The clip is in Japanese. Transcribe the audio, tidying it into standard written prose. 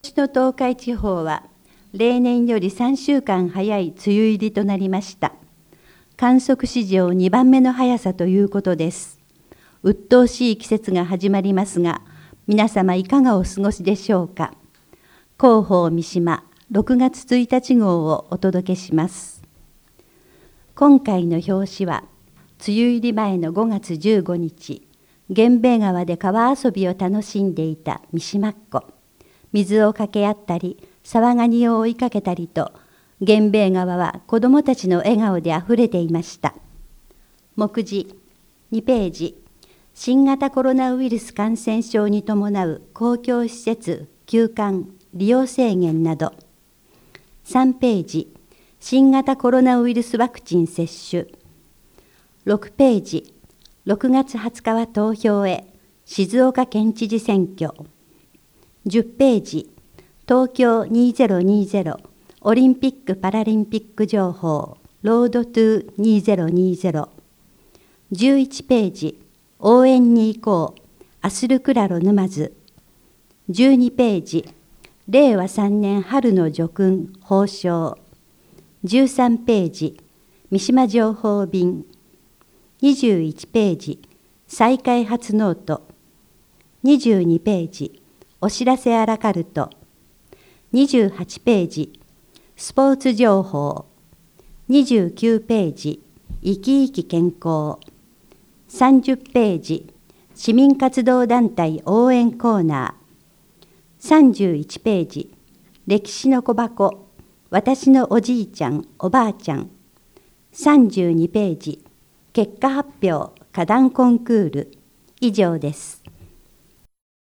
ちの東海地方は例年より3週間早い梅雨入りとなりました。観測史上2番目の早さということです。鬱陶しい季節が始まりますが、皆様いかがお過ごしでしょうか。広報三島6月1日号をお届けします。今回の表紙は、梅雨入り前の5月15日、源兵衛川で川遊びを楽しんでいた三島っ子。水をかけ合ったり、沢ガニを追いかけたりと、源兵衛川は子どもたちの笑顔であふれていました。目次2ページ、新型コロナウイルス感染症に伴う公共施設休館利用制限など。3ページ、新型コロナウイルスワクチン接種。6ページ、6月20日は投票へ、静岡県知事選挙。10ページ、東京2020オリンピック・パラリンピック情報、ロードトゥ2020。11ページ、応援に行こう、アスルクラロ沼津。12ページ、令和3年春の叙勲、褒章。13ページ、三島情報便。21ページ、再開発ノート。22ページ、お知らせアラカルト。28ページ、スポーツ情報。29ページ、生き生き健康。30ページ、市民活動団体応援コーナー。31ページ、歴史の小箱、私のおじいちゃん、おばあちゃん。32ページ、結果発表、花壇コンクール。以上です。